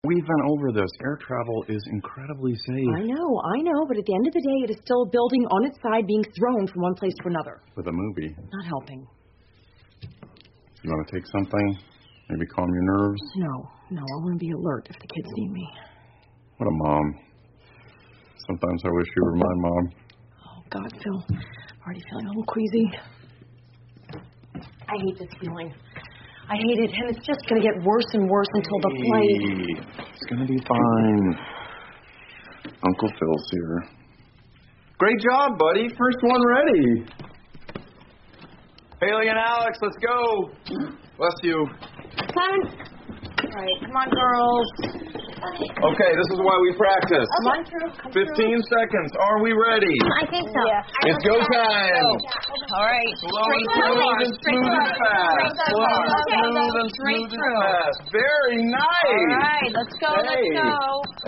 We've been over this. Air travel is incredibly safe. I know, but at the end of the day, it is still a building on its side being thrown from one place to another. With a movie. Not helping. You want to take something? Maybe calm your nerves? No, I want to be alert if the kids need me. What a mom. Sometimes I wish you were my mom. Oh, God, Phil. I'm already feeling a little queasy. I hate this feeling. I hate it, and it's just going to get worse and worse until the flight. It's going to be fine. Uncle Phil's here. Great job, buddy. First one ready. Haley and Alex, let's go. Bless you. Simon. All right, come on, girls. Okay, this is why we practice. Come on through. 15 seconds. Are we ready? I think so. Yeah. It's go time. All right. Slow and smooth and smooth and fast. Slow and smooth and smooth and fast. Very nice. All right, let's go.